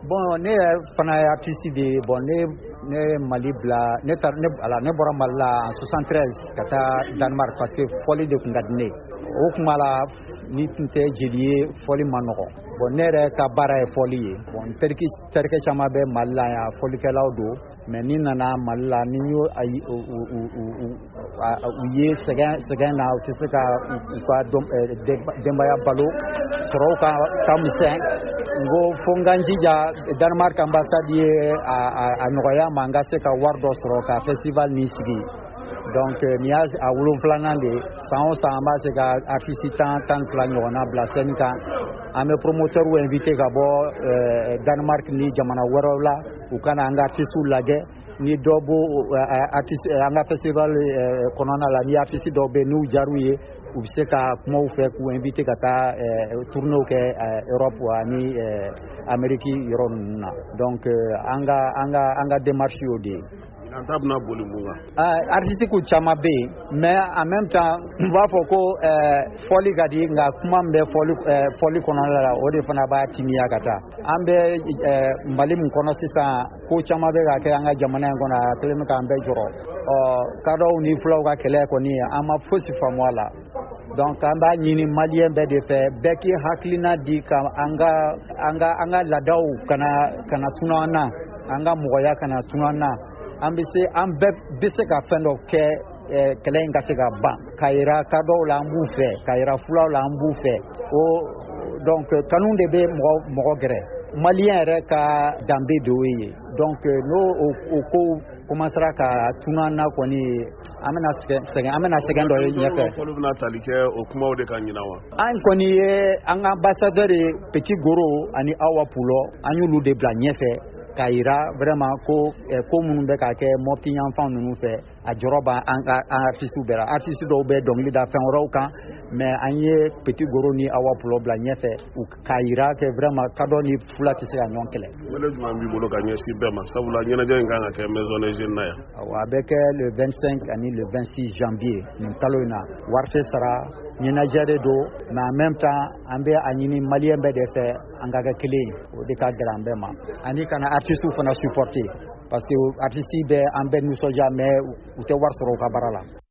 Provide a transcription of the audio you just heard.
Bon ne fana ye artiste de ye. Bon ne Mali bila ne bɔra Mali la en 73 ka taa Danemark parce que fɔli de kun ka di ne ye. O kuma la ni tun tɛ jeli ye fɔli ma nɔgɔn. Bon ne yɛrɛ ka baara ye fɔli ye. Bon terikɛ caman bɛ Mali la yan fɔlikɛlaw don. Mais ni nana Mali la ni y'u ye sɛgɛn na u tɛ se ka u ka denbaya balo sɔrɔw ka misɛn. N ko fo n ka n jija Danemark ambassade ye a nɔgɔya ma n ka se ka wari dɔ sɔrɔ ka festival nin sigi. Donc ni y'a 7nan de san o san an b'a se ka artiste 12 ɲɔgɔnna bila scène kan. An bɛ promoteur invité ka bɔ Danemark ni jamana wɛrɛw la u kana an ka artiste lajɛ. Ni dɔ b'o artiste an ka festival kɔnɔna la ni artiste dɔw bɛ n'u jar'u ye u bɛ se ka kuma u fɛ k'u invité ka taa tournéw kɛ Europe ani Amérique yɔrɔ ninnu na. Donc an ka démarche y'o de ye. Artiste ku caman bɛ yen mais en même temps n b'a fɔ ko fɔli ka di nka kuma min bɛ fɔli kɔnɔna la o de fana b'a timiya ka taa. An bɛ Mali min kɔnɔ sisan ko caman bɛ ka kɛ an ka jamana in kɔnɔ a kɛlen bɛ k'an bɛɛ jɔrɔ. Kadɔw ni fulaw ka kɛlɛ kɔni an ma fosi faamu a la. Donc an b'a ɲini maliyɛn bɛɛ de fɛ bɛɛ k'i hakilina di ka an ka laadaw kana tunun an na an ka mɔgɔya kana tunun an na. An bɛɛ bɛ se ka fɛn dɔ kɛ kɛlɛ in ka se ka ban ka yira kadɔw la an b'u fɛ ka yira fulaw la an b'u fɛ donc kanu de bɛ mɔgɔ gɛrɛ maliyɛn yɛrɛ ka danbe de y'o ye. Donc n'o o ko commencera ka tunun an na kɔni an bɛna sɛgɛn dɔ ye ɲɛfɛ. Olu bɛna tali kɛ o kumaw de kan ɲina wa? An kɔni ye an ka ambassadeur ye Petit Goro ani Awa Pulo an y'olu de bila ɲɛfɛ ka yira vraiment ko minnu bɛ ka kɛ Mopti yanfan ninnu fɛ a jɔrɔ b'an artiste bɛɛ la. Artiste dɔw bɛ dɔnkili da fɛn wɛrɛw kan mais an ye Petit Goro ni Awa Pulo bila ɲɛfɛ k'a yira que vraiment kadɔ ni fula tɛ se ka ɲɔgɔn kɛlɛ. Wele jumɛn b'i bolo ka ɲɛsin bɛɛ ma sabula ɲɛnajɛ in kan ka kɛ Maison des Jeunes na yan? A bɛ kɛ le 25 ani le 26 janvier nin kalo in na. Wari tɛ sara ɲɛnajɛ de don mais en même temps an bɛ a ɲini maliyɛn bɛɛ de fɛ an ka kɛ kelen o de ka gɛlɛn an bɛɛ ma. Ani kana artiste fana supporter parce que artiste bɛ an bɛɛ nisɔndiya mais u tɛ wari sɔrɔ u ka baara la.